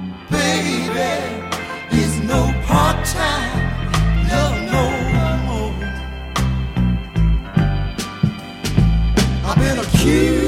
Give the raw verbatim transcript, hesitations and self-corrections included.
baby, is no part-time love no more. I've been accused